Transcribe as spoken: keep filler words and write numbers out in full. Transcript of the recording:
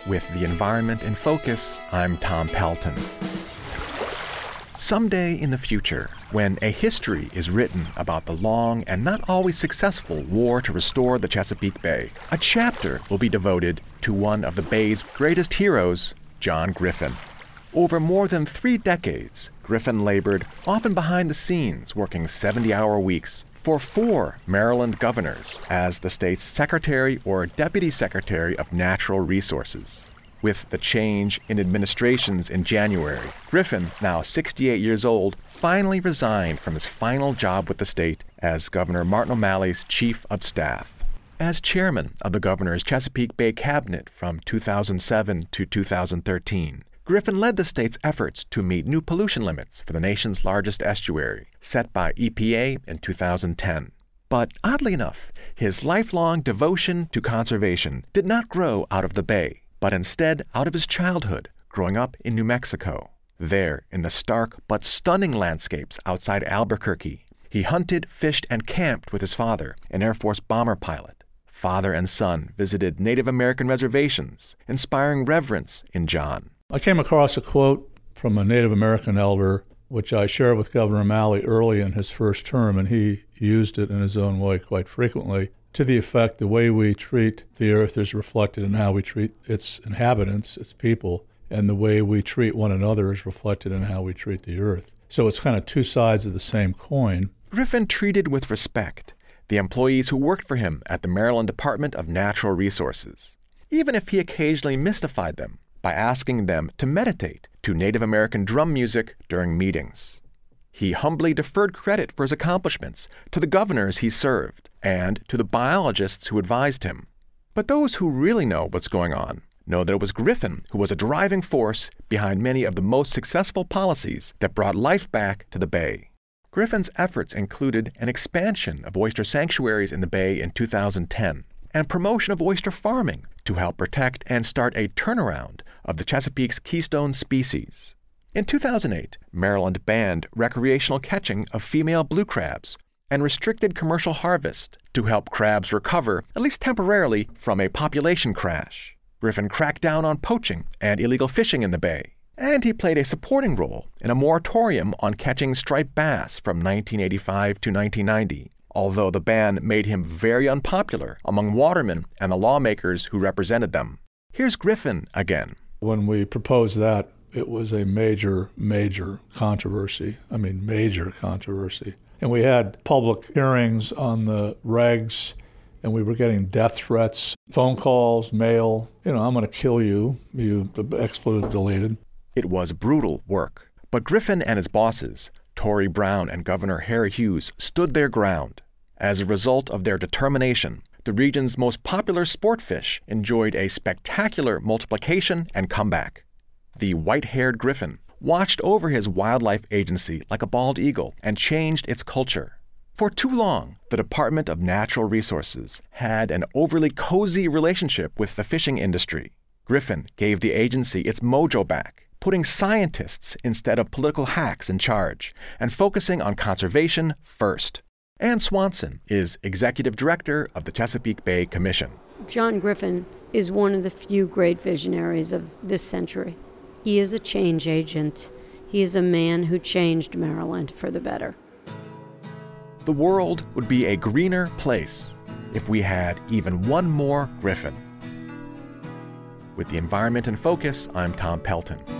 With the environment in focus, I'm Tom Pelton. Someday in the future, when a history is written about the long and not always successful war to restore the Chesapeake Bay, a chapter will be devoted to one of the Bay's greatest heroes, John Griffin. Over more than three decades, Griffin labored, often behind the scenes, working seventy-hour weeks for four Maryland governors as the state's Secretary or Deputy Secretary of Natural Resources. With the change in administrations in January, Griffin, now sixty-eight years old, finally resigned from his final job with the state as Governor Martin O'Malley's Chief of Staff. As chairman of the governor's Chesapeake Bay Cabinet from two thousand seven to two thousand thirteen, Griffin led the state's efforts to meet new pollution limits for the nation's largest estuary, set by E P A in two thousand ten. But oddly enough, his lifelong devotion to conservation did not grow out of the Bay, but instead out of his childhood, growing up in New Mexico. There, in the stark but stunning landscapes outside Albuquerque, he hunted, fished, and camped with his father, an Air Force bomber pilot. Father and son visited Native American reservations, inspiring reverence in John. I came across a quote from a Native American elder, which I shared with Governor O'Malley early in his first term, and he used it in his own way quite frequently, to the effect the way we treat the earth is reflected in how we treat its inhabitants, its people, and the way we treat one another is reflected in how we treat the earth. So it's kind of two sides of the same coin. Griffin treated with respect the employees who worked for him at the Maryland Department of Natural Resources, even if he occasionally mystified them by asking them to meditate to Native American drum music during meetings. He humbly deferred credit for his accomplishments to the governors he served and to the biologists who advised him. But those who really know what's going on know that it was Griffin who was a driving force behind many of the most successful policies that brought life back to the Bay. Griffin's efforts included an expansion of oyster sanctuaries in the Bay in two thousand ten and promotion of oyster farming to help protect and start a turnaround of the Chesapeake's keystone species. In two thousand eight, Maryland banned recreational catching of female blue crabs and restricted commercial harvest to help crabs recover, at least temporarily, from a population crash. Griffin cracked down on poaching and illegal fishing in the Bay, and he played a supporting role in a moratorium on catching striped bass from nineteen eighty-five to nineteen ninety, although the ban made him very unpopular among watermen and the lawmakers who represented them. Here's Griffin again. When we proposed that, it was a major, major controversy. I mean, major controversy. And we had public hearings on the regs, and we were getting death threats, phone calls, mail. You know, I'm going to kill you. You, the expletive deleted. It was brutal work, but Griffin and his bosses, Tory Brown and Governor Harry Hughes, stood their ground. As a result of their determination, the region's most popular sport fish enjoyed a spectacular multiplication and comeback. The white-haired Griffin watched over his wildlife agency like a bald eagle and changed its culture. For too long, the Department of Natural Resources had an overly cozy relationship with the fishing industry. Griffin gave the agency its mojo back, putting scientists instead of political hacks in charge and focusing on conservation first. Ann Swanson is executive director of the Chesapeake Bay Commission. John Griffin is one of the few great visionaries of this century. He is a change agent. He is a man who changed Maryland for the better. The world would be a greener place if we had even one more Griffin. With the environment in focus, I'm Tom Pelton.